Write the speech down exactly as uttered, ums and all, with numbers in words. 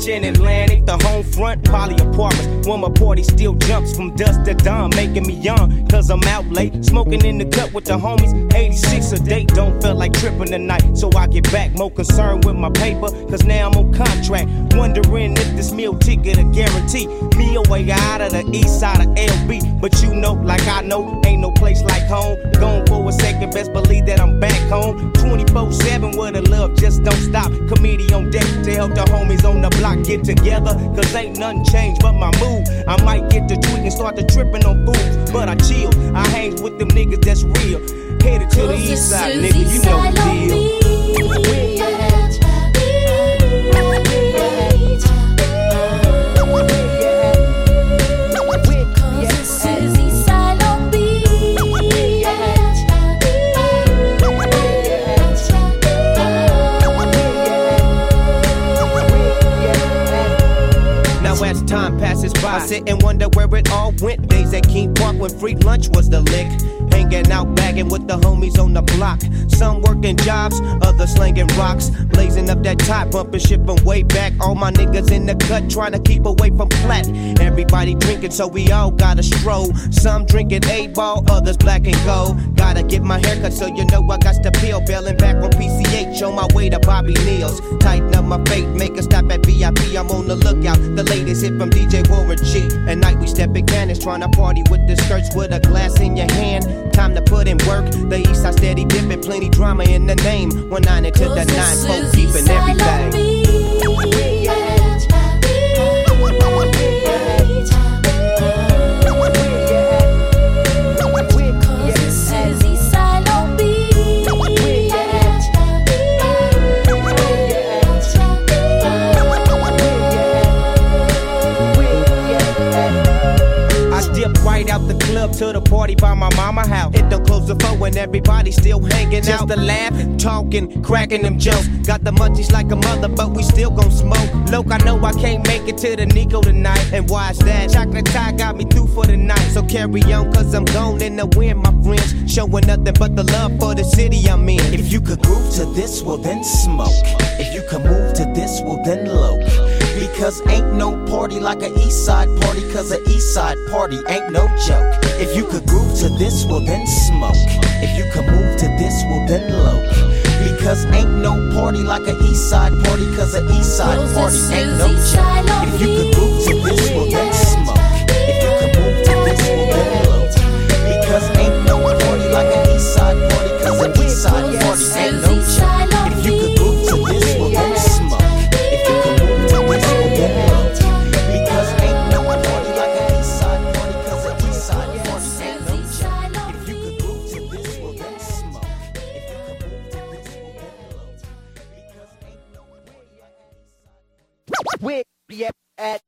Beach and Atlantic, the home front, poly apartments. When my party still jumps from dusk to dawn, making me young, cause I'm out late. Smoking in the cut with the homies, eighty-six a day. Don't feel like tripping tonight, so I get back. More concerned with my paper, cause now I'm on contract. Wondering if this meal ticket a guarantee me a way out of the east side of L B. But you know, like I know, ain't no place like home. Gone for a second, best believe that I'm back home. twenty-four seven where the love just don't stop. Comedian on deck to help the homies on the block get together. Cause ain't nothing changed but my mood. I might get to tweak and start to tripping on fools, but I chill. I hang with them niggas that's real. Headed to the east side, nigga, you know the deal. Time passes by, I sit and wonder where it all went. Days at King Park when free lunch was the lick. Hanging out, bagging with the homies on the block. Some working jobs, others slinging rocks. Blazing up that top, bumping, shipping way back. All my niggas in the cut, trying to keep away from flat. Everybody drinking, so we all gotta stroll. Some drinking eight ball, others black and gold. Gotta get my haircut, so you know I got to peel. Bailing back on P C H, on my way to Bobby Neal's. Tighten up my fate, make a stop at V I P. I'm on the lookout, the latest hit from D J Warren G. At night we stepping cannons, trying to party with the skirts with a glass in your hand. Time to put in work, the east side steady dipping, plenty drama in the name. One nine into the nine, folk keeping everything. Right out the club to the party by my mama house. It don't close the phone when everybody still hanging Just out. Just a laugh, talking, cracking them jokes. Got the munchies like a mother, but we still gon' smoke. Look, I know I can't make it to the Nico tonight. And why's that? Chocolate tie got me through for the night. So carry on, cause I'm gone in the wind, my friends. Showing nothing but the love for the city I'm in. If you could groove to this, well then smoke. If you can move to this, well then low. Because ain't no party like a east side party, cause a east side party ain't no joke. If you could groove to this, well then smoke. If you can move to this, well then low. Because ain't no party like a east side party, cause a east side party ain't no joke. If you could groove to this, well then smoke. If you can move to this, well then low. Because ain't no party like a east side party, cause a east side party ain't no joke. If you could groove to this, well then smoke. If you can move to this, well then low. Because ain't no party like a east side party, cause a east side party ain't no joke. If you could groove to this, well then smoke. If you can move to this, well then low. Because ain't no party like a east side. Where you at?